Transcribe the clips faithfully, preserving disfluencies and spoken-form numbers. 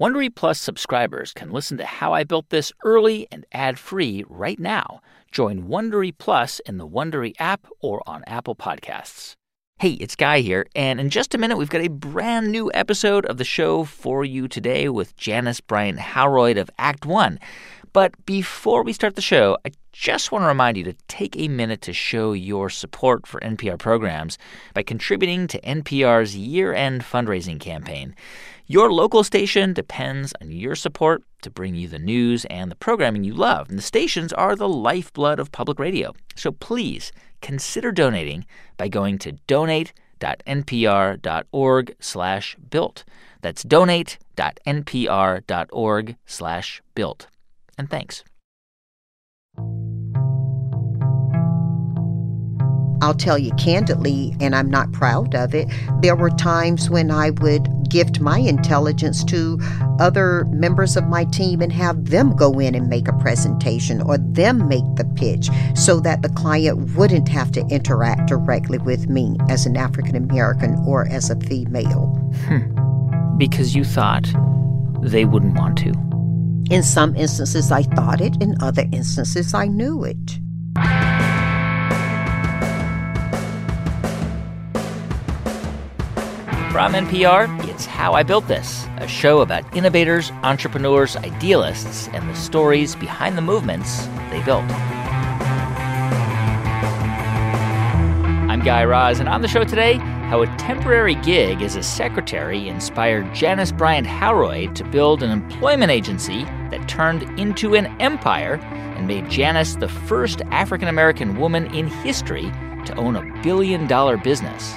Wondery Plus subscribers can listen to How I Built This early and ad-free right now. Join Wondery Plus in the Wondery app or on Apple Podcasts. Hey, it's Guy here, and in just a minute, we've got a brand new episode of the show for you today with Janice Bryant Howroyd of Act One. But before we start the show, I just want to remind you to take a minute to show your support for N P R programs by contributing to N P R's year-end fundraising campaign. Your local station depends on your support to bring you the news and the programming you love, and the stations are the lifeblood of public radio. So please consider donating by going to donate.npr.org slash built. That's donate.npr.org slash built. And thanks. I'll tell you candidly, and I'm not proud of it, there were times when I would gift my intelligence to other members of my team and have them go in and make a presentation or them make the pitch so that the client wouldn't have to interact directly with me as an African American or as a female. Hmm. Because you thought they wouldn't want to. In some instances, I thought it. In other instances, I knew it. From N P R, it's How I Built This, a show about innovators, entrepreneurs, idealists, and the stories behind the movements they built. I'm Guy Raz, and on the show today, how a temporary gig as a secretary inspired Janice Bryant Howroyd to build an employment agency that turned into an empire and made Janice the first African-American woman in history to own a billion-dollar business.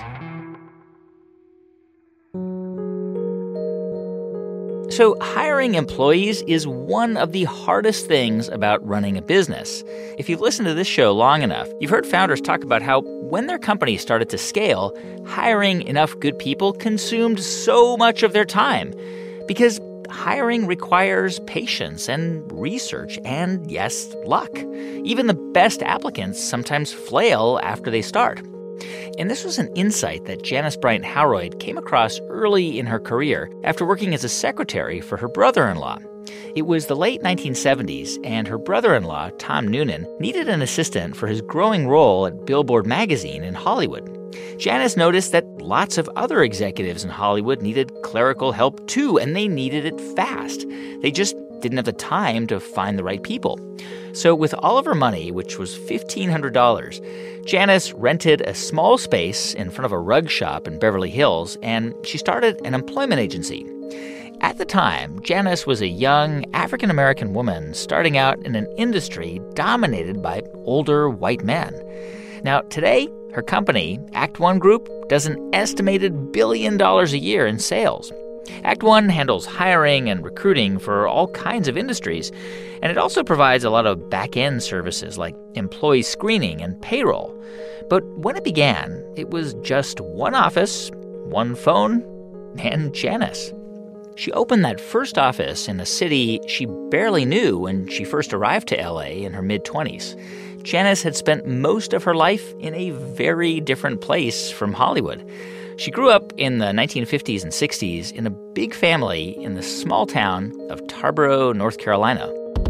So hiring employees is one of the hardest things about running a business. If you've listened to this show long enough, you've heard founders talk about how when their company started to scale, hiring enough good people consumed so much of their time. Because hiring requires patience and research and, yes, luck. Even the best applicants sometimes flail after they start. And this was an insight that Janice Bryant Howroyd came across early in her career after working as a secretary for her brother-in-law. It was the late nineteen seventies, and her brother-in-law, Tom Noonan, needed an assistant for his growing role at Billboard magazine in Hollywood. Janice noticed that lots of other executives in Hollywood needed clerical help too, and they needed it fast. They just didn't have the time to find the right people. So with all of her money, which was fifteen hundred dollars, Janice rented a small space in front of a rug shop in Beverly Hills, and she started an employment agency. At the time, Janice was a young African-American woman starting out in an industry dominated by older white men. Now, today, her company, Act One Group, does an estimated billion dollars a year in sales. Act One handles hiring and recruiting for all kinds of industries, and it also provides a lot of back-end services like employee screening and payroll. But when it began, it was just one office, one phone, and Janice. She opened that first office in a city she barely knew when she first arrived to L A in her mid-twenties. Janice had spent most of her life in a very different place from Hollywood. She grew up in the nineteen fifties and sixties in a big family in the small town of Tarboro, North Carolina.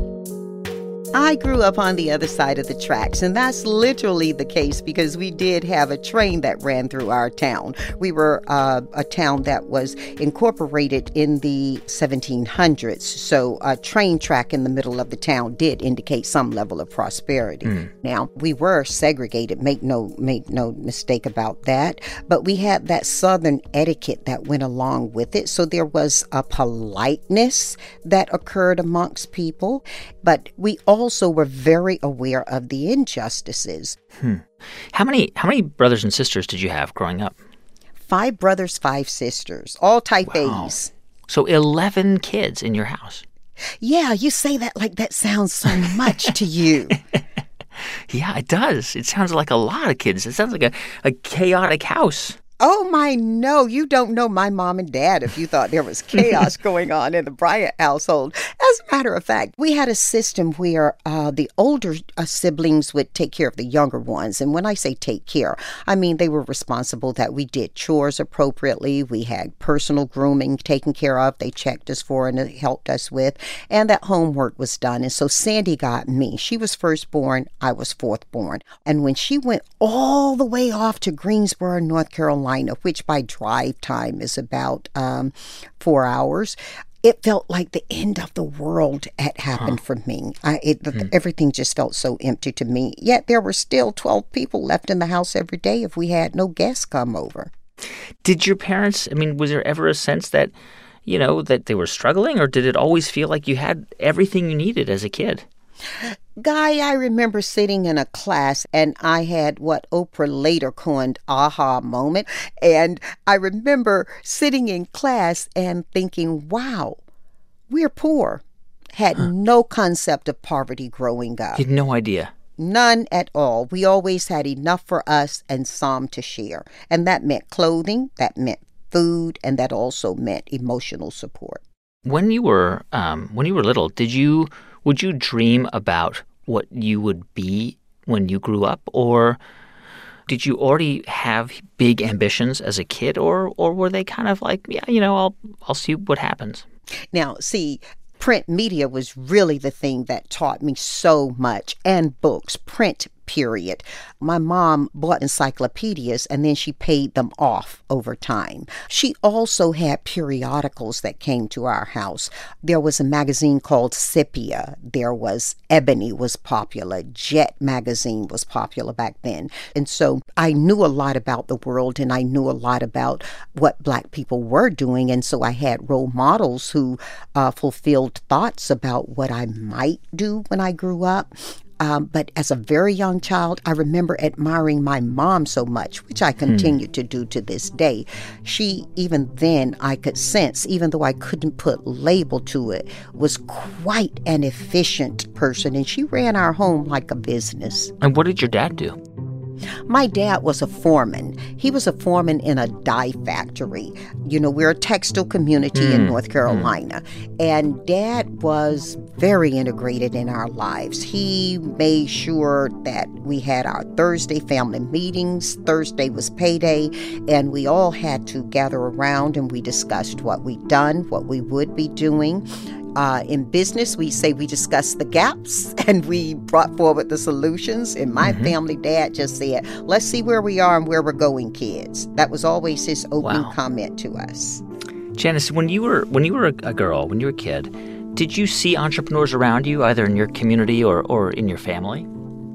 I grew up on the other side of the tracks, and that's literally the case because we did have a train that ran through our town. We were uh, a town that was incorporated in the seventeen hundreds, so a train track in the middle of the town did indicate some level of prosperity. Mm. Now, we were segregated, make no, make no mistake about that, but we had that Southern etiquette that went along with it, so there was a politeness that occurred amongst people, but we all also were very aware of the injustices. Hmm. How many how many brothers and sisters did you have growing up? Five brothers, five sisters, all type Wow. A's. So eleven kids in your house. Yeah, you say that like that sounds so much to you. Yeah, it does. It sounds like a lot of kids. It sounds like a, a chaotic house. Oh, my, no, you don't know my mom and dad if you thought there was chaos going on in the Bryant household. As a matter of fact, we had a system where uh, the older uh, siblings would take care of the younger ones. And when I say take care, I mean they were responsible that we did chores appropriately. We had personal grooming taken care of. They checked us for and helped us with. And that homework was done. And so Sandy got me. She was firstborn. I was fourthborn. And when she went all the way off to Greensboro, North Carolina, which by drive time is about um, four hours, it felt like the end of the world had happened huh. for me. I, it, hmm. Everything just felt so empty to me. Yet there were still twelve people left in the house every day if we had no guests come over. Did your parents, I mean, was there ever a sense that, you know, that they were struggling, or did it always feel like you had everything you needed as a kid? Guy, I remember sitting in a class and I had what Oprah later coined aha moment. And I remember sitting in class and thinking, wow, we're poor. Had huh. no concept of poverty growing up. You had no idea. None at all. We always had enough for us and some to share. And that meant clothing, that meant food, and that also meant emotional support. When you were um, when you were little, did you would you dream about what you would be when you grew up, or did you already have big ambitions as a kid, or or were they kind of like, yeah, you know, I'll I'll see what happens? Now, see, print media was really the thing that taught me so much, and books, print period. My mom bought encyclopedias and then she paid them off over time. She also had periodicals that came to our house. There was a magazine called Sepia. There was Ebony was popular. Jet magazine was popular back then. And so I knew a lot about the world and I knew a lot about what Black people were doing. And so I had role models who uh, fulfilled thoughts about what I might do when I grew up. Um, but as a very young child, I remember admiring my mom so much, which I continue hmm. to do to this day. She, even then, I could sense, even though I couldn't put label to it, was quite an efficient person. And she ran our home like a business. And what did your dad do? My dad was a foreman. He was a foreman in a dye factory. You know, we're a textile community mm. in North Carolina. Mm. And Dad was very integrated in our lives. He made sure that we had our Thursday family meetings. Thursday was payday, and we all had to gather around and we discussed what we'd done, what we would be doing. Uh, in business, we say we discussed the gaps and we brought forward the solutions. In my mm-hmm. family, Dad just said, let's see where we are and where we're going, kids. That was always his opening wow. comment to us. Janice, when you were when you were a, a girl, when you were a kid, did you see entrepreneurs around you, either in your community or, or in your family?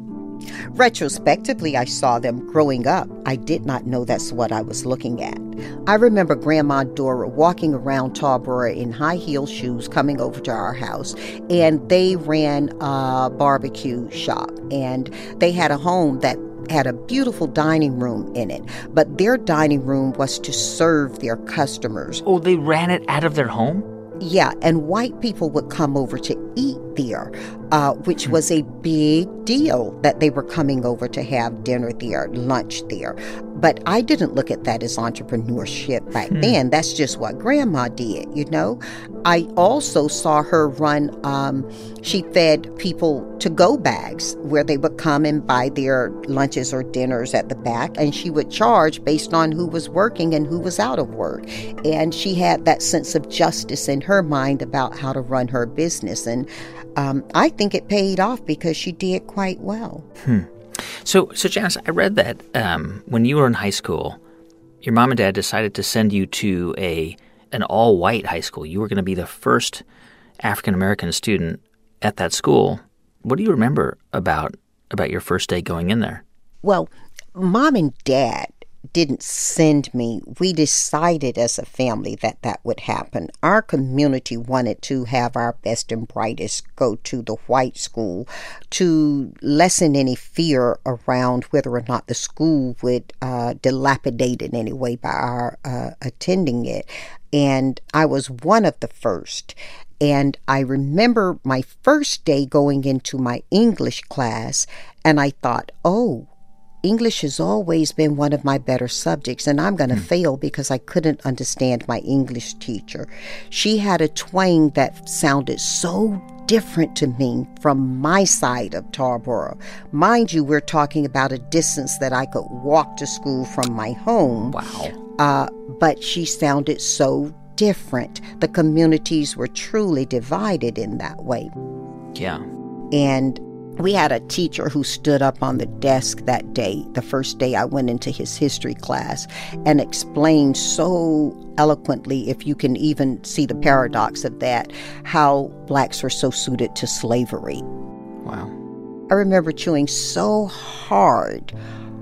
Retrospectively, I saw them growing up. I did not know that's what I was looking at. I remember Grandma Dora walking around Tarboro in high-heel shoes coming over to our house, and they ran a barbecue shop, and they had a home that had a beautiful dining room in it, but their dining room was to serve their customers. Oh, they ran it out of their home? Yeah, and white people would come over to eat there, uh, which was a big deal that they were coming over to have dinner there, lunch there. But I didn't look at that as entrepreneurship back hmm. then. That's just what Grandma did, you know. I also saw her run, um, she fed people to-go bags where they would come and buy their lunches or dinners at the back, and she would charge based on who was working and who was out of work. And she had that sense of justice in her mind about how to run her business. And um, I think it paid off because she did quite well. Hmm. So, so Janice, I read that um, when you were in high school, your mom and dad decided to send you to a an all-white high school. You were going to be the first African-American student at that school. What do you remember about about your first day going in there? Well, Mom and Dad didn't send me. We decided as a family that that would happen. Our community wanted to have our best and brightest go to the white school to lessen any fear around whether or not the school would uh, dilapidate in any way by our uh, attending it. And I was one of the first. And I remember my first day going into my English class, and I thought, oh, English has always been one of my better subjects, and I'm going to mm. fail because I couldn't understand my English teacher. She had a twang that sounded so different to me from my side of Tarboro. Mind you, we're talking about a distance that I could walk to school from my home. Wow. Uh, but she sounded so different. The communities were truly divided in that way. Yeah. And we had a teacher who stood up on the desk that day, the first day I went into his history class, and explained so eloquently, if you can even see the paradox of that, how blacks were so suited to slavery. Wow. I remember chewing so hard,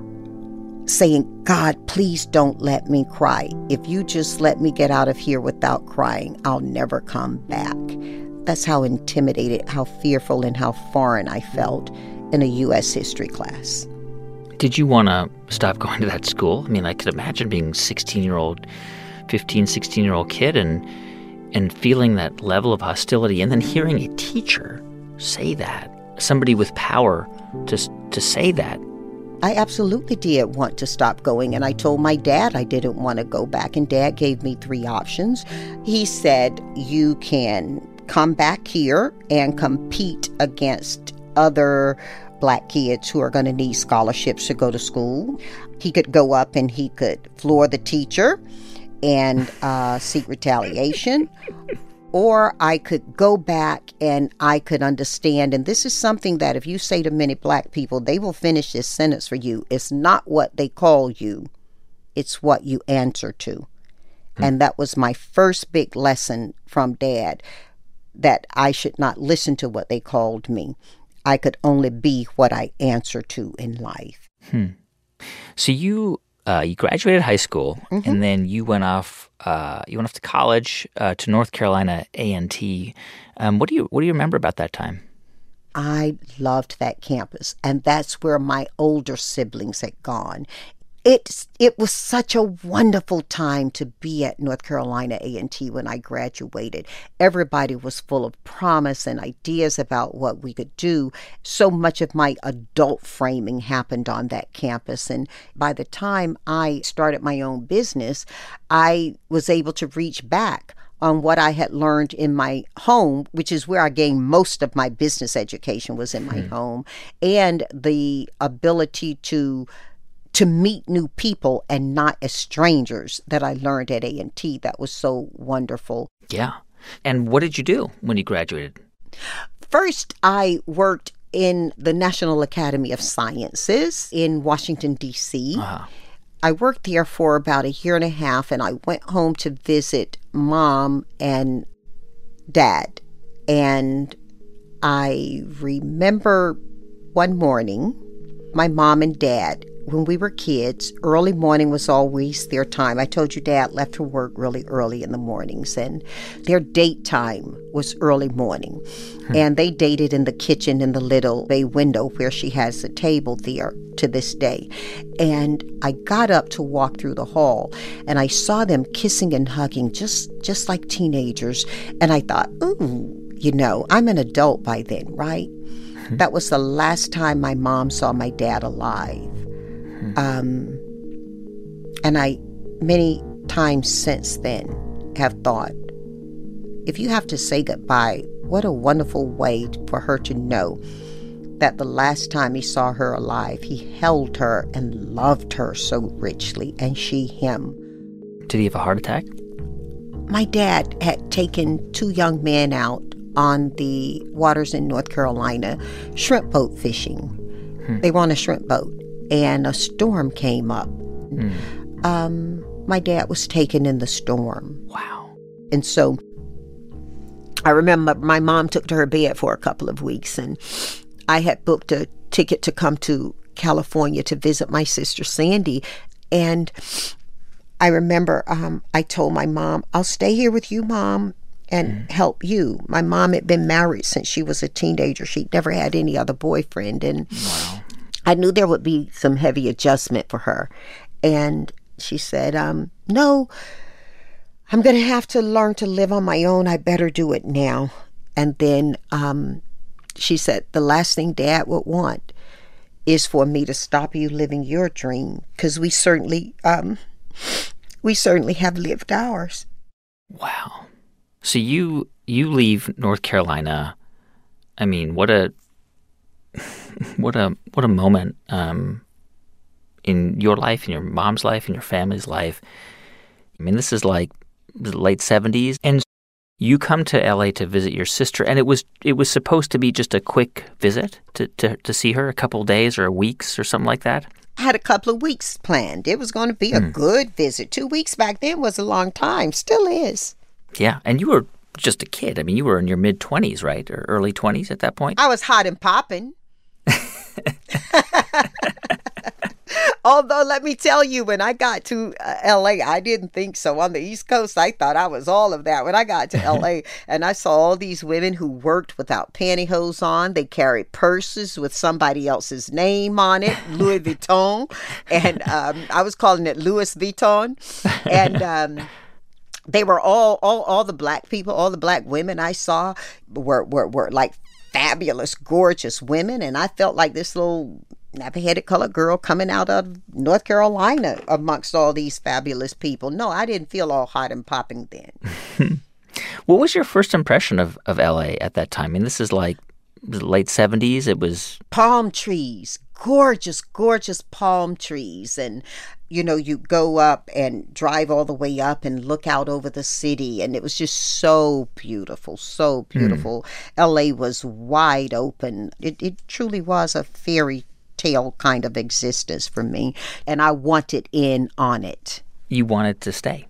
saying, God, please don't let me cry. If you just let me get out of here without crying, I'll never come back. That's how intimidated, how fearful, and how foreign I felt in a U S history class. Did you want to stop going to that school? I mean, I could imagine being a sixteen-year-old, fifteen, sixteen-year-old kid and and feeling that level of hostility, and then hearing a teacher say that, somebody with power to to say that. I absolutely did want to stop going, and I told my dad I didn't want to go back, and Dad gave me three options. He said, you can come back here and compete against other black kids who are going to need scholarships to go to school. He could go up and he could floor the teacher and uh, seek retaliation. Or I could go back and I could understand, and this is something that if you say to many black people, they will finish this sentence for you. It's not what they call you, it's what you answer to. Mm. And that was my first big lesson from Dad, that I should not listen to what they called me. I could only be what I answer to in life. Hmm. So you uh, you graduated high school, mm-hmm. and then you went off. Uh, you went off to college uh, to North Carolina A and T. Um, what do you what do you remember about that time? I loved that campus, and that's where my older siblings had gone. It, it was such a wonderful time to be at North Carolina A and T when I graduated. Everybody was full of promise and ideas about what we could do. So much of my adult framing happened on that campus. And by the time I started my own business, I was able to reach back on what I had learned in my home, which is where I gained most of my business education, was in my hmm. home, and the ability to to meet new people and not as strangers that I learned at A and T. That was so wonderful. Yeah. And what did you do when you graduated? First, I worked in the National Academy of Sciences in Washington, D C Uh-huh. I worked there for about a year and a half, and I went home to visit Mom and Dad. And I remember one morning, my mom and dad, when we were kids, early morning was always their time. I told you Dad left for work really early in the mornings, and their date time was early morning. Hmm. And they dated in the kitchen in the little bay window where she has a table there to this day. And I got up to walk through the hall, and I saw them kissing and hugging just, just like teenagers. And I thought, ooh, you know, I'm an adult by then, right? Hmm. That was the last time my mom saw my dad alive. Um, and I, many times since then, have thought, if you have to say goodbye, what a wonderful way for her to know that the last time he saw her alive, he held her and loved her so richly, and she him. Did he have a heart attack? My dad had taken two young men out on the waters in North Carolina, shrimp boat fishing. Hmm. They were on a shrimp boat. And a storm came up. Mm. Um, my dad was taken in the storm. Wow. And so I remember my mom took to her bed for a couple of weeks, and I had booked a ticket to come to California to visit my sister Sandy. And I remember um, I told my mom, I'll stay here with you, Mom, and mm. help you. My mom had been married since she was a teenager. She'd never had any other boyfriend. And wow. I knew there would be some heavy adjustment for her. And she said, um, no, I'm going to have to learn to live on my own. I better do it now. And then um, she said, the last thing Dad would want is for me to stop you living your dream, because we certainly, um, we certainly have lived ours. Wow. So you you leave North Carolina. I mean, what a what a what a moment um, in your life, in your mom's life, in your family's life. I mean, this is like the late seventies, and you come to L A to visit your sister, and it was it was supposed to be just a quick visit to, to, to see her, a couple days or weeks or something like that? I had a couple of weeks planned. It was going to be a mm. good visit. Two weeks back then was a long time, still is. Yeah, and you were just a kid. I mean, you were in your mid-twenties, right, or early twenties at that point? I was hot and popping. Although, let me tell you, when I got to uh, L A, I didn't think so. On the East Coast, I thought I was all of that. When I got to L A and I saw all these women who worked without pantyhose on, they carried purses with somebody else's name on it, Louis Vuitton, and um, I was calling it Louis Vuitton, and um, they were all, all, all the black people, all the black women I saw were were, were like fabulous, gorgeous women, and I felt like this little nappy-headed colored girl coming out of North Carolina amongst all these fabulous people. No, I didn't feel all hot and popping then. What was your first impression of, of L A at that time? I mean, this is like the late seventies. It was... Palm trees, gorgeous, gorgeous palm trees. And, you know, you go up and drive all the way up and look out over the city. And it was just so beautiful, so beautiful. Mm. L A was wide open. It, it truly was a fairy tale kind of existence for me, and I wanted in on it. You wanted to stay?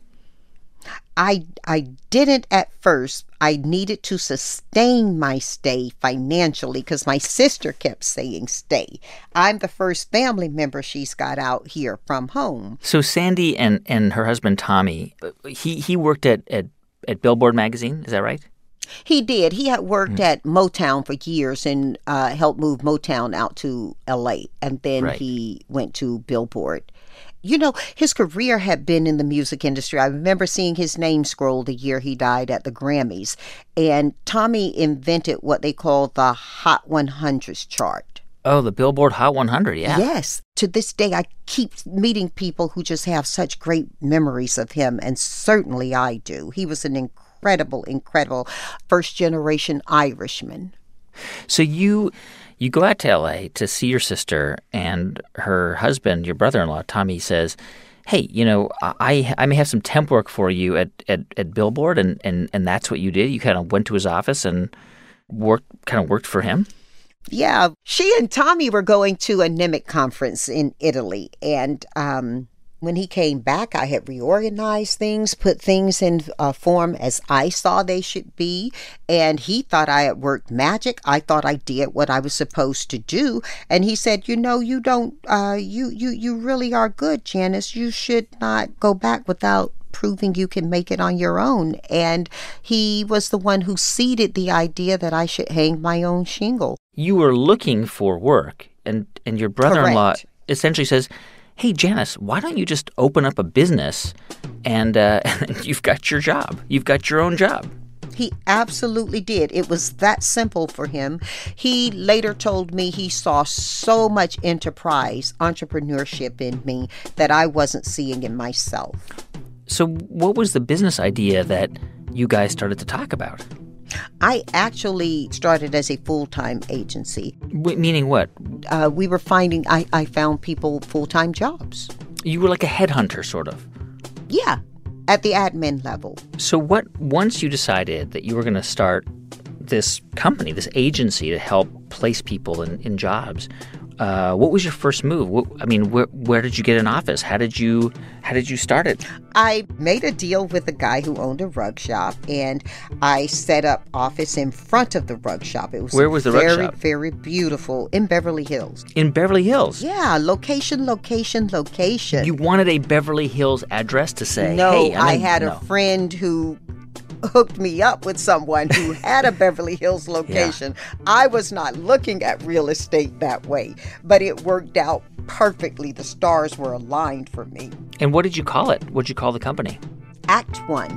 I I didn't at first. I needed to sustain my stay financially because my sister kept saying stay. I'm the first family member she's got out here from home. So Sandy and, and her husband Tommy, he, he worked at, at, at Billboard magazine, is that right? He did. He had worked mm. at Motown for years and uh, helped move Motown out to L A. And then right. he went to Billboard. You know, his career had been in the music industry. I remember seeing his name scroll the year he died at the Grammys. And Tommy invented what they call the Hot one hundreds chart. Oh, the Billboard Hot one hundred, yeah. Yes. To this day, I keep meeting people who just have such great memories of him. And certainly I do. He was an incredible Incredible, incredible first-generation Irishman. So you you go out to L A to see your sister, and her husband, your brother-in-law, Tommy, says, hey, you know, I I may have some temp work for you at, at, at Billboard, and, and, and that's what you did? You kind of went to his office and worked, kind of worked for him? Yeah. She and Tommy were going to a N M I C conference in Italy, and... um when he came back, I had reorganized things, put things in uh, form as I saw they should be. And he thought I had worked magic. I thought I did what I was supposed to do. And he said, you know, you don't, uh, you, you, you really are good, Janice. You should not go back without proving you can make it on your own. And he was the one who seeded the idea that I should hang my own shingle. You were looking for work, and, and your brother-in-law Correct. essentially says, hey, Janice, why don't you just open up a business and, uh, and you've got your job. You've got your own job. He absolutely did. It was that simple for him. He later told me he saw so much enterprise, entrepreneurship in me that I wasn't seeing in myself. So what was the business idea that you guys started to talk about? I actually started as a full-time agency. W- meaning what? Uh, we were finding, I, I found people full-time jobs. You were like a headhunter, sort of? Yeah, at the admin level. So what, once you decided that you were going to start this company, this agency to help place people in, in jobs, uh, what was your first move? What, I mean, where, where did you get an office? How did you how did you start it? I made a deal with a guy who owned a rug shop, and I set up office in front of the rug shop. It was where was the very, rug shop? Very, very beautiful in Beverly Hills. In Beverly Hills? Yeah, location, location, location. You wanted a Beverly Hills address to say, no, hey, I in, had no. a friend who hooked me up with someone who had a Beverly Hills location. Yeah. I was not looking at real estate that way, but it worked out perfectly. The stars were aligned for me. And what did you call it? What did you call the company? Act One.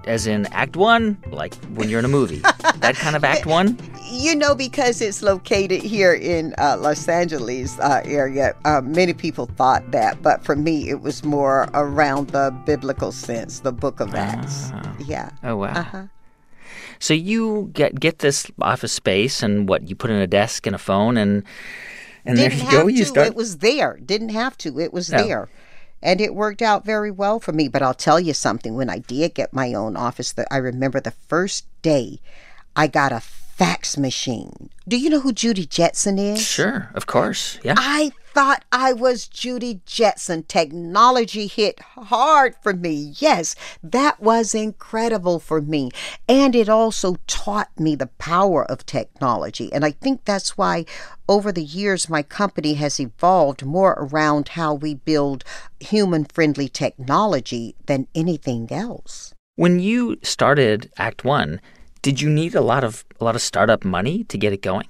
as in act one, like when you're in a movie? That kind of act one? You know, because it's located here in uh, Los Angeles uh, area, uh, many people thought that. But for me, it was more around the biblical sense, the book of Acts. Oh. Yeah. Oh, wow. Uh-huh. So you get get this office space, and what, you put in a desk and a phone, and and Didn't there you go. have You to. start. It was there. Didn't have to. It was Oh. there. And it worked out very well for me. But I'll tell you something. When I did get my own office, that I remember the first day I got a fax machine. Do you know who Judy Jetson is? Sure, of course. Yeah. I thought I was Judy Jetson. Technology hit hard for me. Yes, that was incredible for me. And it also taught me the power of technology. And I think that's why over the years my company has evolved more around how we build human-friendly technology than anything else. When you started Act One, did you need a lot of a lot of startup money to get it going?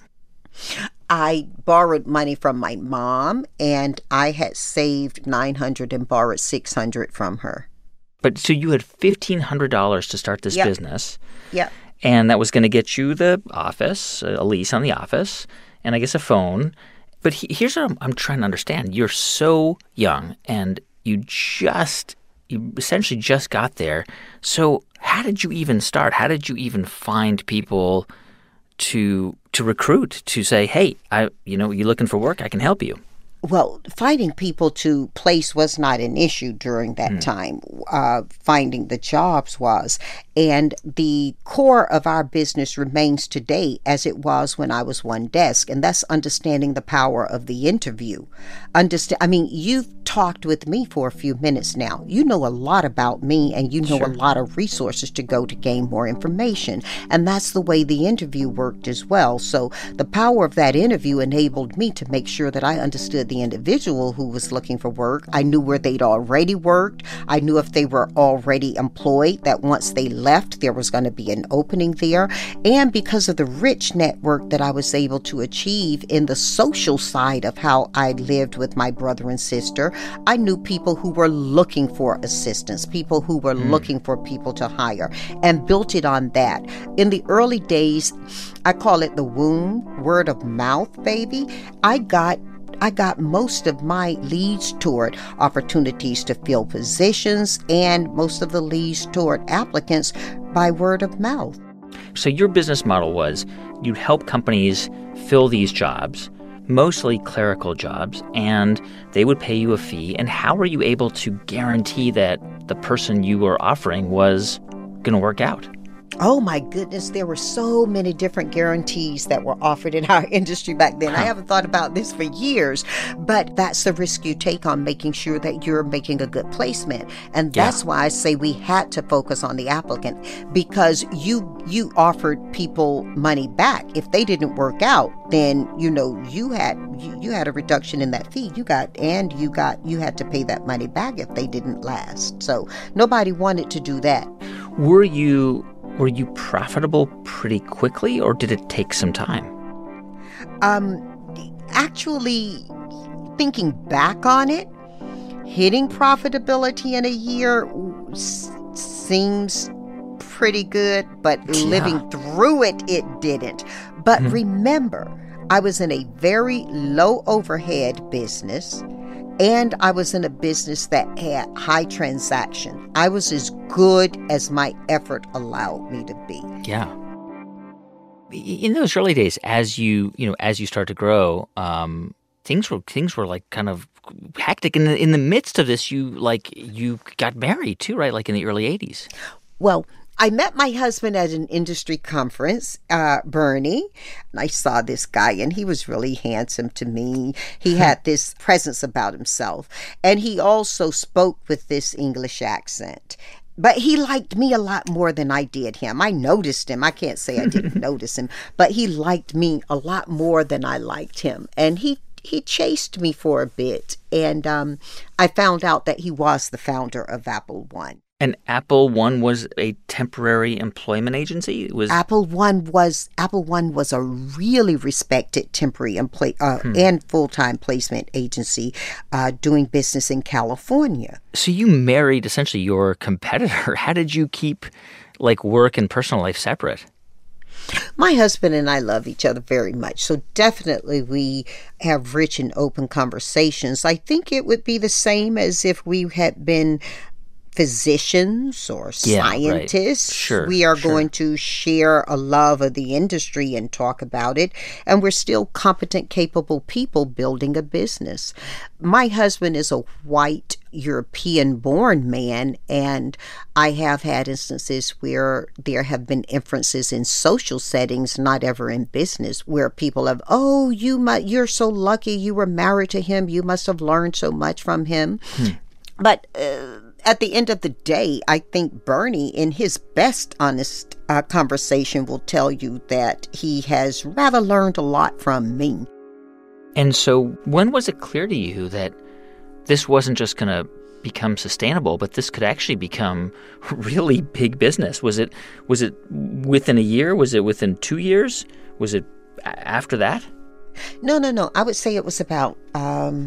I borrowed money from my mom, and I had saved nine hundred dollars and borrowed six hundred dollars from her. But so you had fifteen hundred dollars to start this Yep. business. Yep. And that was going to get you the office, a lease on the office, and I guess a phone. But he, here's what I'm, I'm trying to understand. You're so young, and you just, you essentially just got there. So how did you even start? How did you even find people to to recruit, to say, hey, I, you know, you're looking for work, I can help you? Well, finding people to place was not an issue during that mm. time. Uh, finding the jobs was. And the core of our business remains today as it was when I was one desk. And that's understanding the power of the interview. Understand? I mean, you've talked with me for a few minutes now. You know a lot about me, and you know Sure. a lot of resources to go to gain more information. And that's the way the interview worked as well. So the power of that interview enabled me to make sure that I understood the individual who was looking for work. I knew where they'd already worked. I knew if they were already employed, that once they left, there was going to be an opening there. And because of the rich network that I was able to achieve in the social side of how I lived with my brother and sister, I knew people who were looking for assistance, people who were mm. looking for people to hire, and built it on that. In the early days, I call it the womb, word of mouth, baby. I got I got most of my leads toward opportunities to fill positions, and most of the leads toward applicants by word of mouth. So your business model was you'd help companies fill these jobs, mostly clerical jobs, and they would pay you a fee. And how were you able to guarantee that the person you were offering was going to work out? Oh, my goodness. There were so many different guarantees that were offered in our industry back then. Huh. I haven't thought about this for years, but that's the risk you take on making sure that you're making a good placement. And that's yeah. why I say we had to focus on the applicant, because you you offered people money back. If they didn't work out, then, you know, you had you, you had a reduction in that fee you got, and you got you had to pay that money back if they didn't last. So nobody wanted to do that. Were you Were you profitable pretty quickly, or did it take some time? Um, actually, thinking back on it, hitting profitability in a year s- seems pretty good, but yeah. living through it, it didn't. But mm-hmm. remember, I was in a very low overhead business, and I was in a business that had high transaction. I was as good as my effort allowed me to be. Yeah. In those early days, as you you know, as you start to grow, um, things were things were like kind of hectic. In the in the midst of this, you like you got married too, right? Like in the early eighties. Well, I met my husband at an industry conference, uh, Bernie. And I saw this guy, and he was really handsome to me. He had this presence about himself. And he also spoke with this English accent. But he liked me a lot more than I did him. I noticed him. I can't say I didn't notice him. But he liked me a lot more than I liked him. And he He chased me for a bit. And um, I found out that he was the founder of Apple One. And Apple One was a temporary employment agency? It was Apple One was Apple One was a really respected temporary employ, uh, hmm. and full-time placement agency uh, doing business in California. So you married essentially your competitor. How did you keep like work and personal life separate? My husband and I love each other very much. So definitely we have rich and open conversations. I think it would be the same as if we had been physicians or Yeah, scientists. right. Sure, we are sure. going to share a love of the industry and talk about it. And we're still competent, capable people building a business. My husband is a white European-born man, and I have had instances where there have been inferences in social settings, not ever in business, where people have, oh, you mu- you're so lucky you were married to him. You must have learned so much from him. Hmm. But uh, at the end of the day, I think Bernie, in his best honest uh, conversation, will tell you that he has rather learned a lot from me. And so when was it clear to you that this wasn't just going to become sustainable, but this could actually become really big business? Was it was it within a year? Was it within two years? Was it after that? No, no, no. I would say it was about... Um,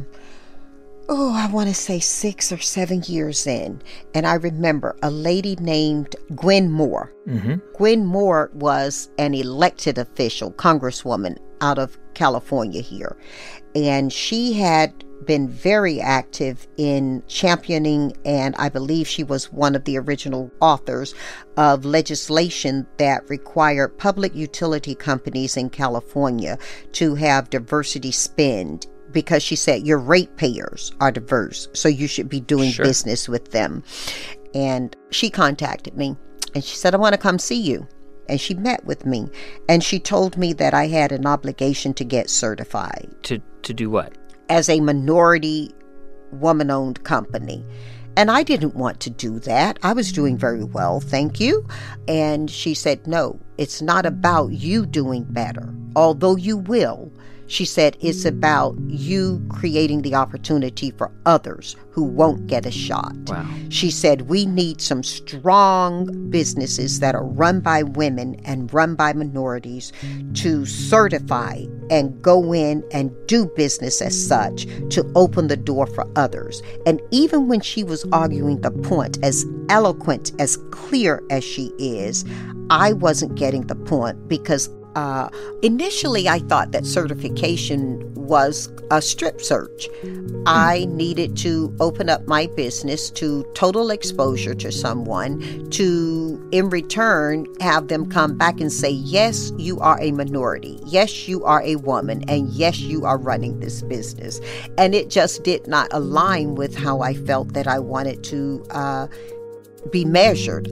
Oh, I want to say six or seven years in. And I remember a lady named Gwen Moore. Mm-hmm. Gwen Moore was an elected official, congresswoman out of California here. And she had been very active in championing, and I believe she was one of the original authors of legislation that required public utility companies in California to have diversity spend, because she said your ratepayers are diverse, so you should be doing Sure. business with them. And she contacted me, and she said, I want to come see you. And she met with me, and she told me that I had an obligation to get certified. To to do what? As a minority woman-owned company. And I didn't want to do that. I was doing very well, thank you. And she said, no, it's not about you doing better, although you will. She said, it's about you creating the opportunity for others who won't get a shot. Wow. She said, we need some strong businesses that are run by women and run by minorities to certify and go in and do business as such to open the door for others. And even when she was arguing the point, as eloquent, as clear as she is, I wasn't getting the point because Uh, initially, I thought that certification was a strip search. I needed to open up my business to total exposure to someone to, in return, have them come back and say, yes, you are a minority. Yes, you are a woman. And yes, you are running this business. And it just did not align with how I felt that I wanted to uh, be measured.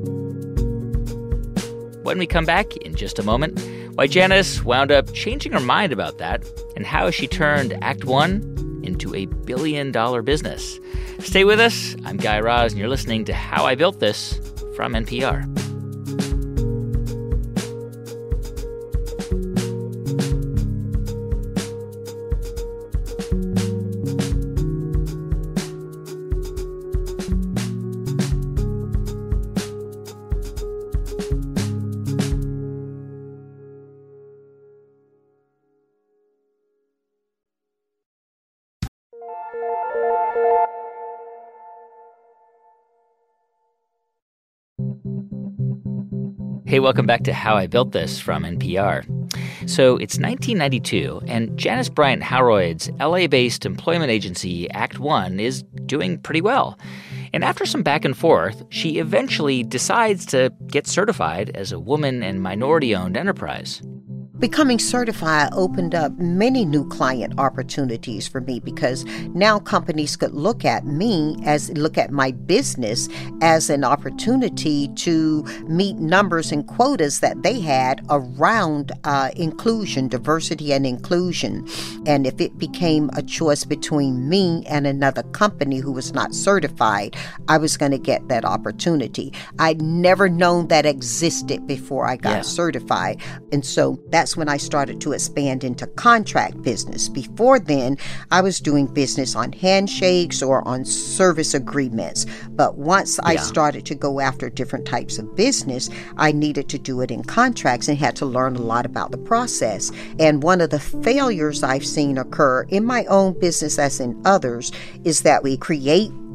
When we come back in just a moment, why Janice wound up changing her mind about that and how she turned Act One into a billion-dollar business. Stay with us. I'm Guy Raz, and you're listening to How I Built This from N P R. Hey, welcome back to How I Built This from N P R. So it's nineteen ninety-two, and Janice Bryant Howroyd's L A-based employment agency, Act One, is doing pretty well. And after some back and forth, she eventually decides to get certified as a woman and minority-owned enterprise. Becoming certified opened up many new client opportunities for me because now companies could look at me as look at my business as an opportunity to meet numbers and quotas that they had around uh, inclusion, diversity and inclusion. And if it became a choice between me and another company who was not certified, I was going to get that opportunity. I'd never known that existed before I got Yeah. certified. And so that That's when I started to expand into contract business. Before then, I was doing business on handshakes or on service agreements. But once I Yeah. started to go after different types of business, I needed to do it in contracts and had to learn a lot about the process. And one of the failures I've seen occur in my own business as in others is that we create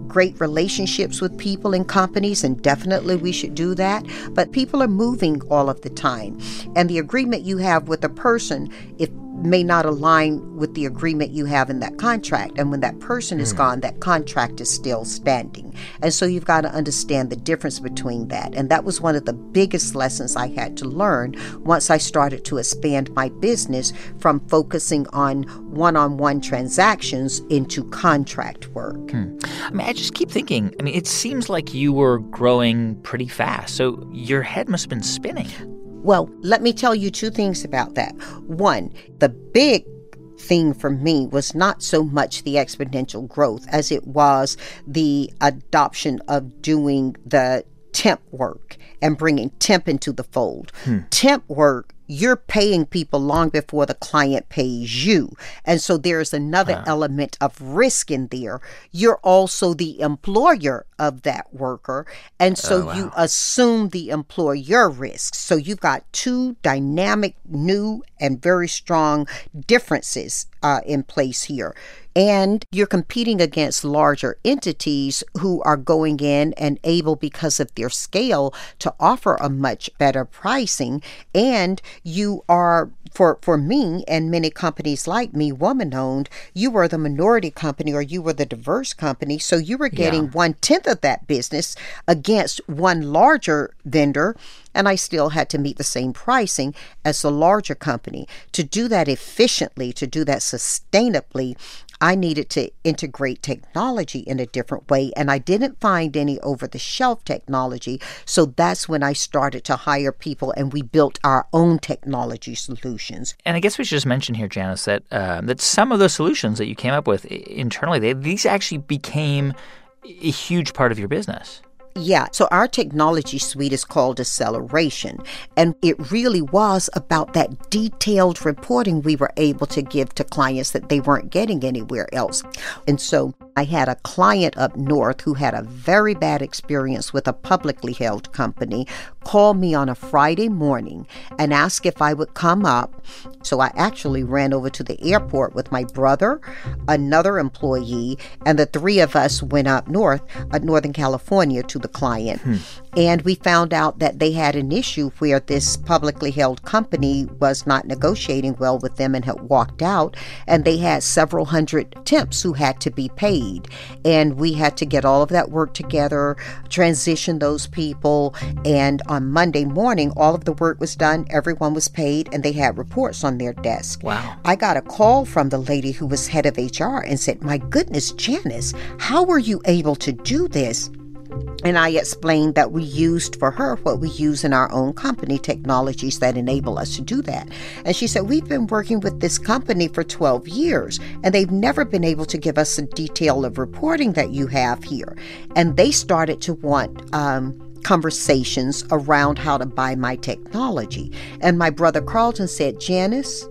great relationships with people and companies, and definitely we should do that. But people are moving all of the time. And the agreement you have with a person, if may not align with the agreement you have in that contract. And when that person mm. is gone, that contract is still standing. And so you've got to understand the difference between that. And that was one of the biggest lessons I had to learn once I started to expand my business from focusing on one-on-one transactions into contract work. Hmm. I mean, I just keep thinking, I mean, it seems like you were growing pretty fast. So your head must have been spinning. Well, let me tell you two things about that. One, the big thing for me was not so much the exponential growth as it was the adoption of doing the temp work and bringing temp into the fold. Hmm. Temp work, you're paying people long before the client pays you. And so there's another huh. element of risk in there. You're also the employer of that worker. And so oh, wow. you assume the employer risks. So you've got two dynamic, new, and very strong differences uh, in place here. And you're competing against larger entities who are going in and able, because of their scale, to offer a much better pricing. And you are, for, for me and many companies like me, woman-owned, you were the minority company or you were the diverse company. So you were getting yeah. one-tenth of that business against one larger vendor. And I still had to meet the same pricing as the larger company. To do that efficiently, to do that sustainably, I needed to integrate technology in a different way, and I didn't find any over-the-shelf technology. So that's when I started to hire people, and we built our own technology solutions. And I guess we should just mention here, Janice, that uh, that some of those solutions that you came up with internally, they, these actually became a huge part of your business. Yeah, so our technology suite is called Acceleration, and it really was about that detailed reporting we were able to give to clients that they weren't getting anywhere else. And so I had a client up north who had a very bad experience with a publicly held company call me on a Friday morning and ask if I would come up. So I actually ran over to the airport with my brother, another employee, and the three of us went up north, uh, Northern California, to the client. Hmm. And we found out that they had an issue where this publicly held company was not negotiating well with them and had walked out. And they had several hundred temps who had to be paid. And we had to get all of that work together, transition those people. And on Monday morning, all of the work was done. Everyone was paid, and they had reports on their desk. Wow. I got a call from the lady who was head of H R and said, "My goodness, Janice, how were you able to do this?" And I explained that we used for her what we use in our own company, technologies that enable us to do that. And she said, "We've been working with this company for twelve years, and they've never been able to give us the detail of reporting that you have here." And they started to want um, conversations around how to buy my technology. And my brother Carlton said, "Janice,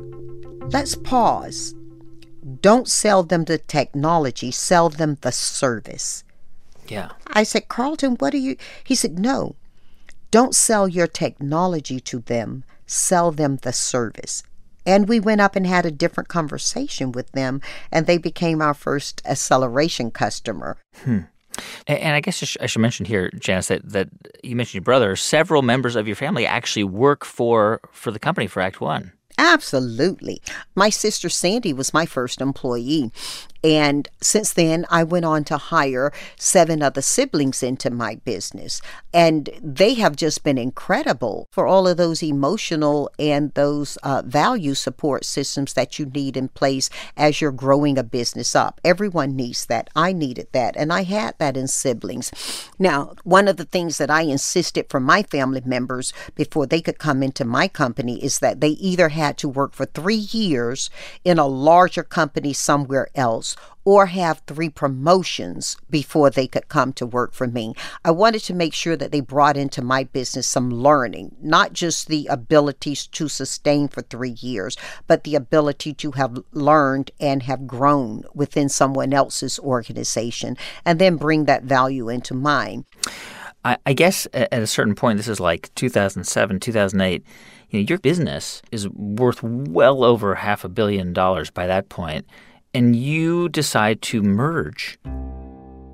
let's pause. Don't sell them the technology, sell them the service." Yeah. I said, "Carlton, what are you?" He said, "No, don't sell your technology to them. Sell them the service." And we went up and had a different conversation with them, and they became our first Acceleration customer. Hmm. And, and I guess I should, I should mention here, Janice, that, that you mentioned your brother. Several members of your family actually work for, for the company, for Act One. Absolutely. My sister Sandy was my first employee. And since then, I went on to hire seven other siblings into my business. And they have just been incredible for all of those emotional and those uh, value support systems that you need in place as you're growing a business up. Everyone needs that. I needed that. And I had that in siblings. Now, one of the things that I insisted from my family members before they could come into my company is that they either had to work for three years in a larger company somewhere else or have three promotions before they could come to work for me. I wanted to make sure that they brought into my business some learning, not just the abilities to sustain for three years, but the ability to have learned and have grown within someone else's organization and then bring that value into mine. I, I guess at a certain point, this is like two thousand seven, two thousand eight, you know, your business is worth well over half a billion dollars by that point. And you decide to merge.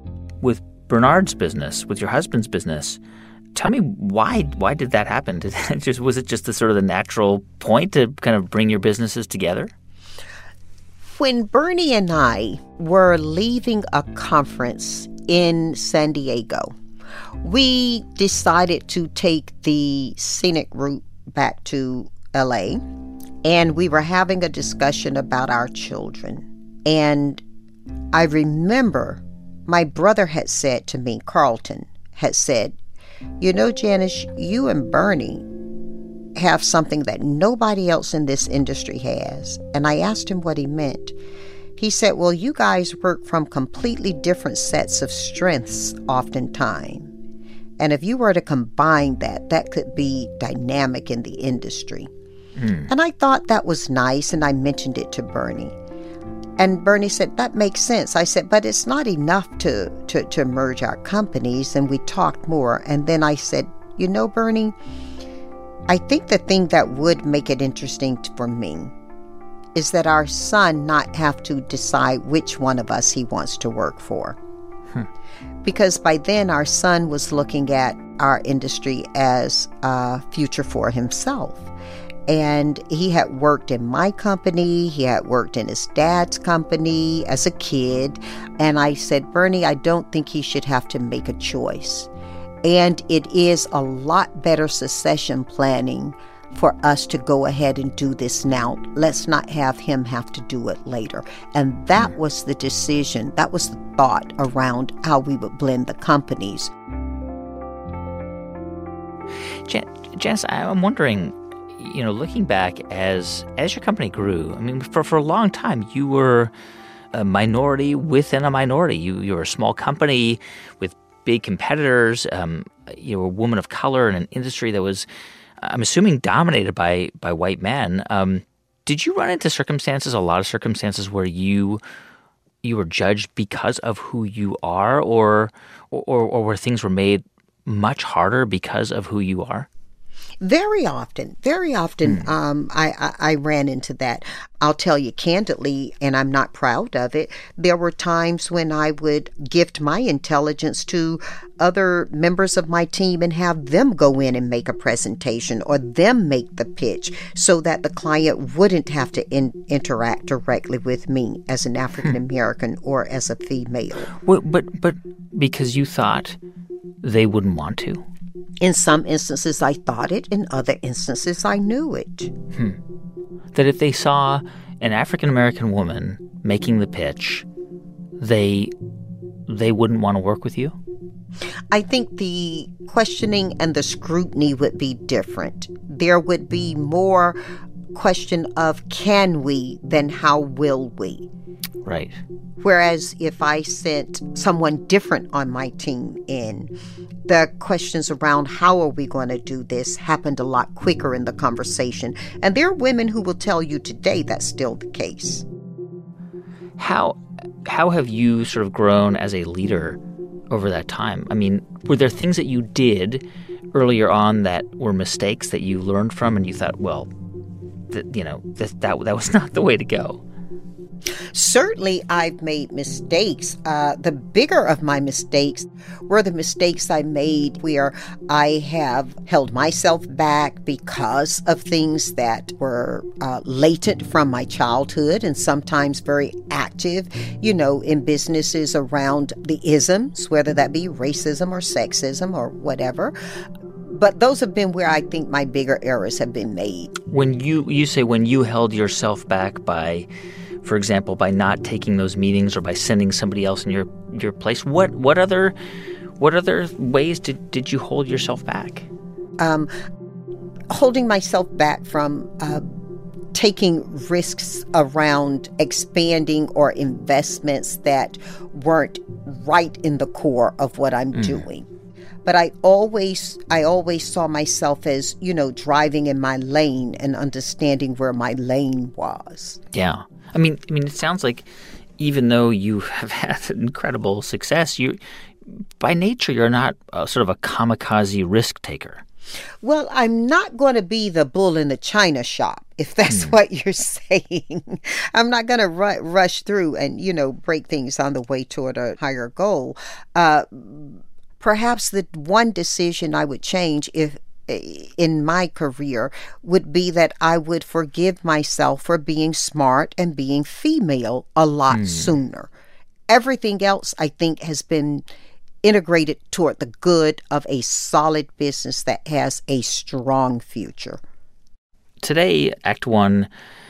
with Bernard's business, with your husband's business, tell me why why did that happen? Did it just was it just the sort of the natural point to kind of bring your businesses together? When Bernie and I were leaving a conference in San Diego, we decided to take the scenic route back to L A, and we were having a discussion about our children. And I remember my brother had said to me, Carlton, had said, you know, Janice, you and Bernie have something that nobody else in this industry has. And I asked him what he meant. He said, well, you guys work from completely different sets of strengths oftentimes. And if you were to combine that, that could be dynamic in the industry. Mm. And I thought that was nice, and I mentioned it to Bernie. And Bernie said, that makes sense. I said, but it's not enough to, to, to merge our companies. And we talked more. And then I said, you know, Bernie, I think the thing that would make it interesting for me is that our son not have to decide which one of us he wants to work for. Hmm. Because by then our son was looking at our industry as a future for himself. And he had worked in my company. He had worked in his dad's company as a kid. And I said, Bernie, I don't think he should have to make a choice. And it is a lot better succession planning for us to go ahead and do this now. Let's not have him have to do it later. And that was the decision. That was the thought around how we would blend the companies. Jan- Janice, I'm wondering, you know, looking back as as your company grew, I mean, for, for a long time, you were a minority within a minority. You, you were a small company with big competitors. Um, you were a woman of color in an industry that was, I'm assuming, dominated by by white men. Um, did you run into circumstances, a lot of circumstances, where you you were judged because of who you are, or or, or where things were made much harder because of who you are? Very often, very often mm. um, I, I, I ran into that. I'll tell you candidly, and I'm not proud of it, there were times when I would gift my intelligence to other members of my team and have them go in and make a presentation or them make the pitch so that the client wouldn't have to in, interact directly with me as an African American hmm. or as a female. Well, but but because you thought they wouldn't want to? In some instances, I thought it. In other instances, I knew it. Hmm. That if they saw an African-American woman making the pitch, they they wouldn't want to work with you? I think the questioning and the scrutiny would be different. There would be more question of can we than how will we. Right. Whereas if I sent someone different on my team in, the questions around how are we going to do this happened a lot quicker in the conversation. And there are women who will tell you today that's still the case. How how have you sort of grown as a leader over that time? I mean, were there things that you did earlier on that were mistakes that you learned from and you thought, well, th- you know, th- that that was not the way to go? Certainly, I've made mistakes. Uh, the bigger of my mistakes were the mistakes I made where I have held myself back because of things that were uh, latent from my childhood and sometimes very active, you know, in businesses around the isms, whether that be racism or sexism or whatever. But those have been where I think my bigger errors have been made. When you, you say when you held yourself back by, for example, by not taking those meetings or by sending somebody else in your, your place, what what other what other ways did, did you hold yourself back? Um, holding myself back from uh, taking risks around expanding or investments that weren't right in the core of what I'm mm. doing. But I always I always saw myself as, you know, driving in my lane and understanding where my lane was. Yeah. I mean, I mean, it sounds like even though you have had incredible success, you, by nature, you're not a, sort of a kamikaze risk taker. Well, I'm not going to be the bull in the china shop, if that's Hmm. what you're saying. I'm not going to ru- rush through and, you know, break things on the way toward a higher goal. Uh, perhaps the one decision I would change if in my career would be that I would forgive myself for being smart and being female a lot Hmm. sooner. Everything else, I think, has been integrated toward the good of a solid business that has a strong future. Today, Act One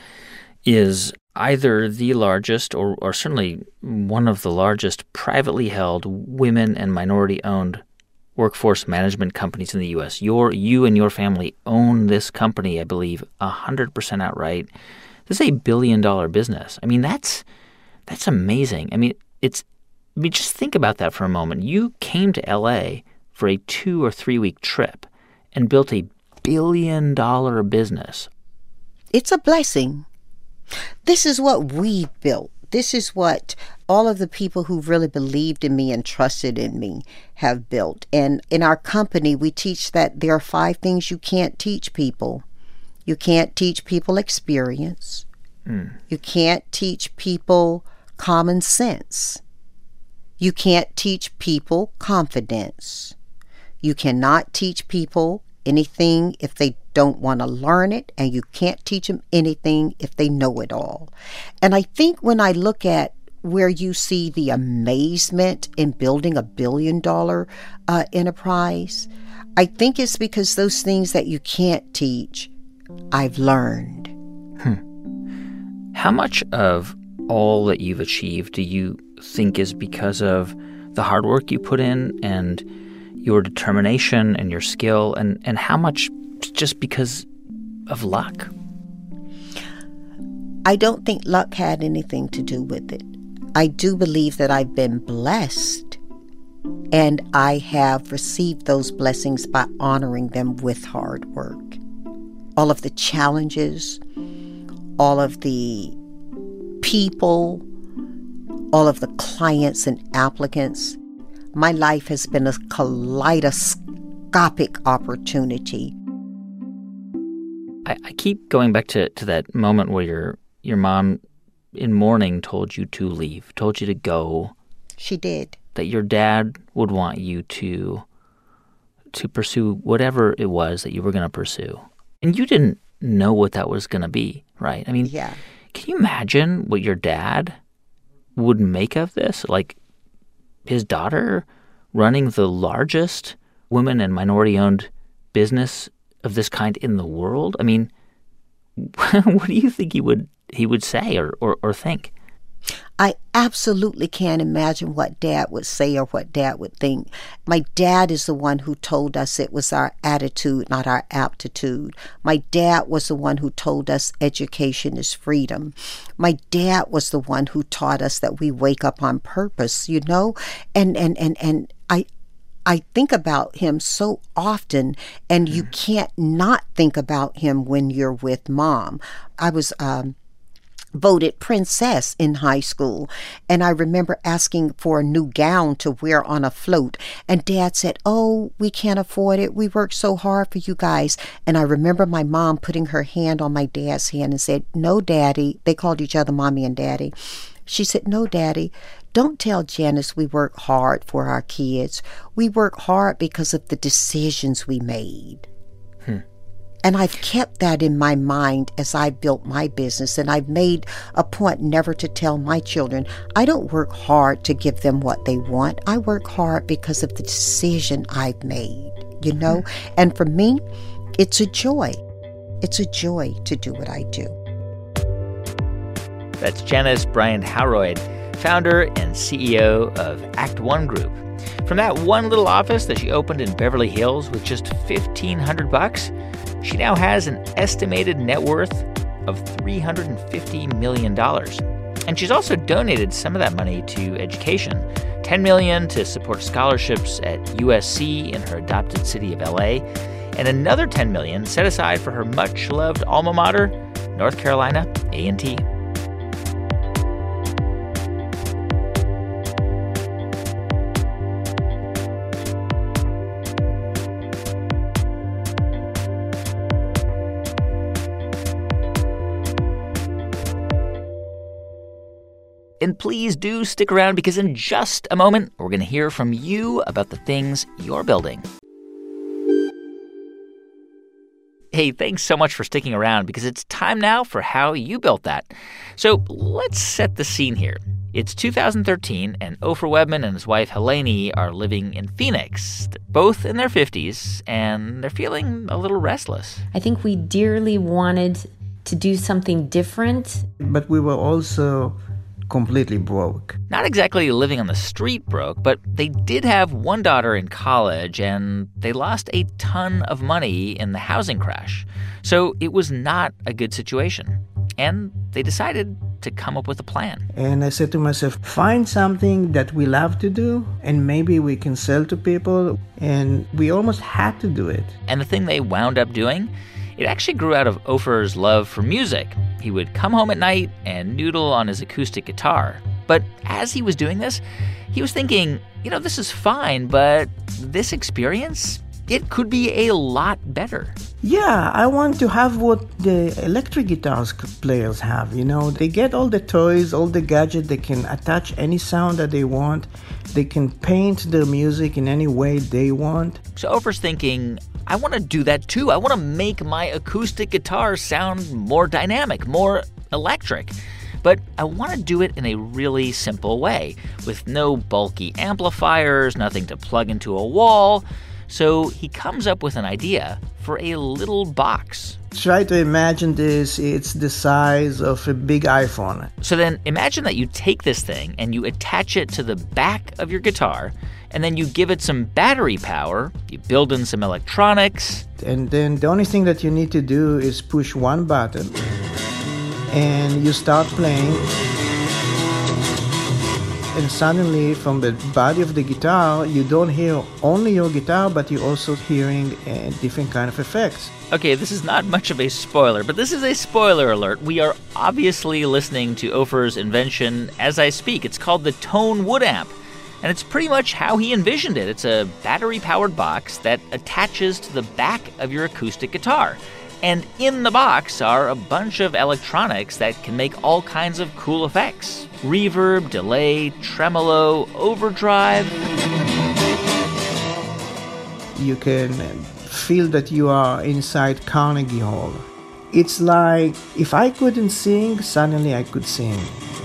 is either the largest or, or certainly one of the largest privately held women and minority-owned workforce management companies in the U S. Your, you and your family own this company, I believe, one hundred percent outright. This is a billion-dollar business. I mean, that's that's amazing. I mean, it's I mean, just think about that for a moment. You came to L A for a two- or three-week trip and built a billion-dollar business. It's a blessing. This is what we built. This is what all of the people who really believed in me and trusted in me have built. And in our company, we teach that there are five things you can't teach people. You can't teach people experience. Mm. You can't teach people common sense. You can't teach people confidence. You cannot teach people anything if they don't want to learn it, and you can't teach them anything if they know it all. And I think when I look at where you see the amazement in building a billion dollar uh, enterprise, I think it's because those things that you can't teach, I've learned. Hmm. How much of all that you've achieved do you think is because of the hard work you put in and your determination and your skill, and, and how much just because of luck? I don't think luck had anything to do with it. I do believe that I've been blessed, and I have received those blessings by honoring them with hard work. All of the challenges, all of the people, all of the clients and applicants. My life has been a kaleidoscopic opportunity. I, I keep going back to, to that moment where your your mom in mourning told you to leave, told you to go. She did. That your dad would want you to to pursue whatever it was that you were going to pursue. And you didn't know what that was going to be, right? I mean, yeah. Can you imagine what your dad would make of this? Like his daughter running the largest women and minority-owned business of this kind in the world? I mean, what do you think he would he would say or, or, or think? I absolutely can't imagine what Dad would say or what Dad would think. My dad is the one who told us it was our attitude, not our aptitude. My dad was the one who told us education is freedom. My dad was the one who taught us that we wake up on purpose, you know? And and and, and I I think about him so often, and you can't not think about him when you're with Mom. I was um voted princess in high school, and I remember asking for a new gown to wear on a float, and Dad said, "Oh, we can't afford it. We worked so hard for you guys." And I remember my mom putting her hand on my dad's hand and said, "No, Daddy." They called each other Mommy and Daddy. She said, "No, Daddy, don't tell Janice we work hard for our kids. We work hard because of the decisions we made." Hmm. And I've kept that in my mind as I built my business, and I've made a point never to tell my children, I don't work hard to give them what they want. I work hard because of the decision I've made, you know? Mm-hmm. And for me, it's a joy. It's a joy to do what I do. That's Janice Bryant-Howroyd, founder and C E O of Act One Group. From that one little office that she opened in Beverly Hills with just fifteen hundred bucks, she now has an estimated net worth of three hundred fifty million dollars. And she's also donated some of that money to education, ten million dollars to support scholarships at U S C in her adopted city of L A, and another ten million dollars set aside for her much-loved alma mater, North Carolina A and T. And please do stick around because in just a moment, we're going to hear from you about the things you're building. Hey, thanks so much for sticking around because it's time now for how you built that. So let's set the scene here. It's two thousand thirteen, and Ofer Webman and his wife Helene are living in Phoenix. They're both in their fifties, and they're feeling a little restless. I think we dearly wanted to do something different. But we were also completely broke. Not exactly living on the street broke, but they did have one daughter in college, and they lost a ton of money in the housing crash. So it was not a good situation. And they decided to come up with a plan. And I said to myself, find something that we love to do, and maybe we can sell to people. And we almost had to do it. And the thing they wound up doing, it actually grew out of Ofer's love for music. He would come home at night and noodle on his acoustic guitar. But as he was doing this, he was thinking, you know, this is fine, but this experience, it could be a lot better. Yeah, I want to have what the electric guitars players have, you know. They get all the toys, all the gadgets. They can attach any sound that they want. They can paint their music in any way they want. So Ofer's thinking, I want to do that too. I want to make my acoustic guitar sound more dynamic, more electric. But I want to do it in a really simple way, with no bulky amplifiers, nothing to plug into a wall. So he comes up with an idea for a little box. Try to imagine this. It's the size of a big iPhone. So then imagine that you take this thing and you attach it to the back of your guitar, and then you give it some battery power, you build in some electronics. And then the only thing that you need to do is push one button, and you start playing. And suddenly, from the body of the guitar, you don't hear only your guitar, but you're also hearing uh, different kind of effects. Okay, this is not much of a spoiler, but this is a spoiler alert. We are obviously listening to Ofer's invention as I speak. It's called the Tone Wood Amp, and it's pretty much how he envisioned it. It's a battery-powered box that attaches to the back of your acoustic guitar. And in the box are a bunch of electronics that can make all kinds of cool effects. Reverb, delay, tremolo, overdrive. You can feel that you are inside Carnegie Hall. It's like if I couldn't sing, suddenly I could sing.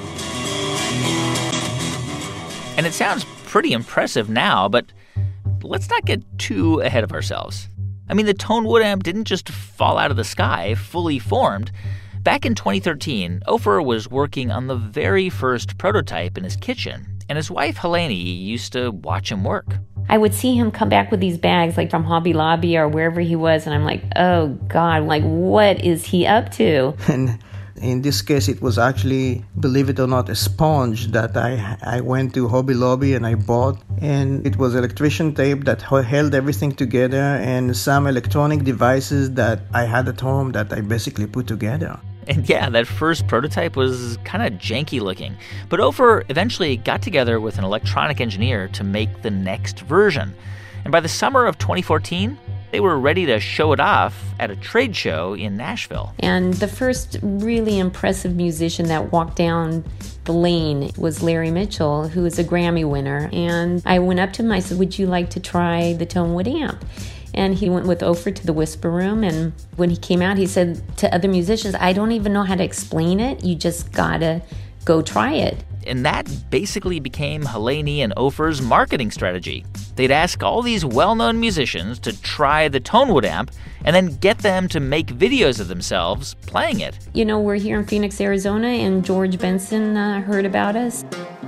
And it sounds pretty impressive now, but let's not get too ahead of ourselves. I mean, the Tone Wood Amp didn't just fall out of the sky, fully formed. Back in twenty thirteen, Ofer was working on the very first prototype in his kitchen, and his wife, Helene, used to watch him work. I would see him come back with these bags, like from Hobby Lobby or wherever he was, and I'm like, oh, God, like, what is he up to? And in this case, it was actually, believe it or not, a sponge that I I went to Hobby Lobby and I bought. And it was electrician tape that held everything together and some electronic devices that I had at home that I basically put together. And yeah, that first prototype was kind of janky looking. But Ofer eventually got together with an electronic engineer to make the next version. And by the summer of twenty fourteen, they were ready to show it off at a trade show in Nashville. And the first really impressive musician that walked down the lane was Larry Mitchell, who is a Grammy winner. And I went up to him, I said, would you like to try the Tone Wood Amp? And he went with Ofer to the Whisper Room. And when he came out, he said to other musicians, I don't even know how to explain it. You just gotta go try it. And that basically became Helene and Ofer's marketing strategy. They'd ask all these well-known musicians to try the Tone Wood Amp and then get them to make videos of themselves playing it. You know, we're here in Phoenix, Arizona, and George Benson uh, heard about us.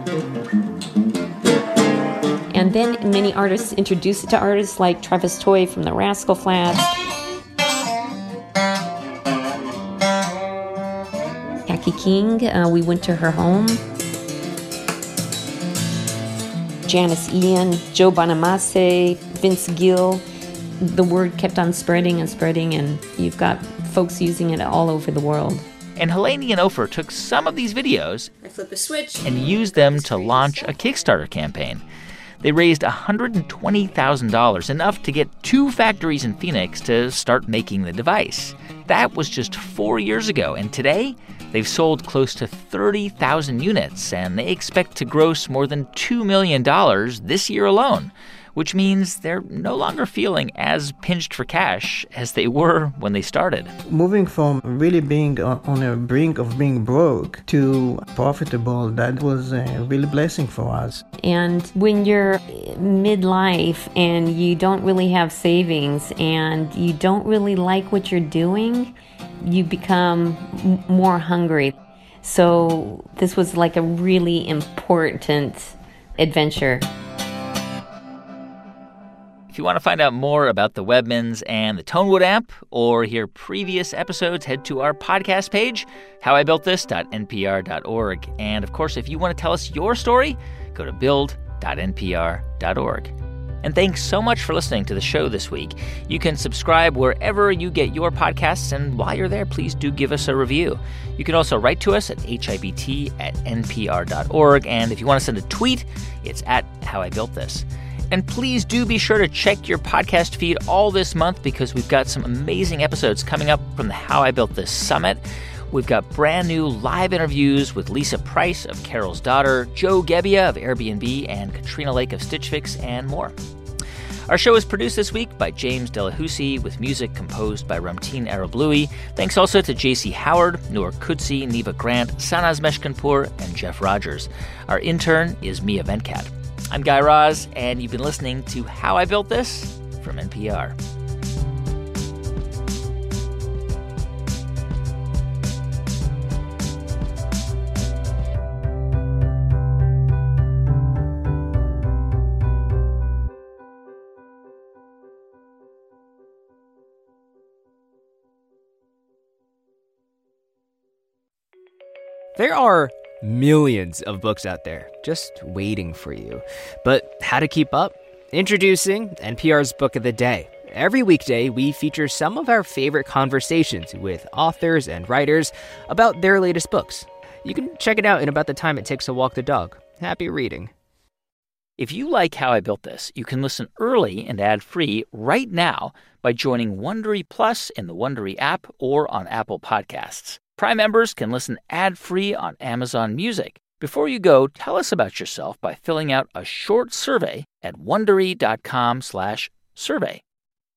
And then many artists introduced it to artists like Travis Toy from the Rascal Flatts. Jackie King, uh, we went to her home. Janice Ian, Joe Bonamassa, Vince Gill. The word kept on spreading and spreading, and you've got folks using it all over the world. And Helene and Ofer took some of these videos I flip a switch and used them to launch a Kickstarter campaign. They raised one hundred twenty thousand dollars, enough to get two factories in Phoenix to start making the device. That was just four years ago, and today they've sold close to thirty thousand units, and they expect to gross more than two million dollars this year alone, which means they're no longer feeling as pinched for cash as they were when they started. Moving from really being on a brink of being broke to profitable, that was a real blessing for us. And when you're midlife and you don't really have savings and you don't really like what you're doing, you become m- more hungry. So this was like a really important adventure. If you want to find out more about the Webmans and the Tonewood amp or hear previous episodes, head to our podcast page, how I built this dot n p r dot org. And, of course, if you want to tell us your story, go to build dot n p r dot org. And thanks so much for listening to the show this week. You can subscribe wherever you get your podcasts, and while you're there, please do give us a review. You can also write to us at h i b t at n p r dot org, and if you want to send a tweet, it's at How I Built This. And please do be sure to check your podcast feed all this month because we've got some amazing episodes coming up from the How I Built This Summit. We've got brand new live interviews with Lisa Price of Carol's Daughter, Joe Gebbia of Airbnb, and Katrina Lake of Stitch Fix, and more. Our show is produced this week by James Delahousie with music composed by Ramteen Arablouei. Thanks also to J C Howard, Noor Kudsi, Neva Grant, Sanaz Meshkinpour, and Jeff Rogers. Our intern is Mia Venkat. I'm Guy Raz, and you've been listening to How I Built This from N P R. There are millions of books out there just waiting for you. But how to keep up? Introducing N P R's Book of the Day. Every weekday, we feature some of our favorite conversations with authors and writers about their latest books. You can check it out in about the time it takes to walk the dog. Happy reading. If you like How I Built This, you can listen early and ad-free right now by joining Wondery Plus in the Wondery app or on Apple Podcasts. Prime members can listen ad-free on Amazon Music. Before you go, tell us about yourself by filling out a short survey at wondery dot com slash survey.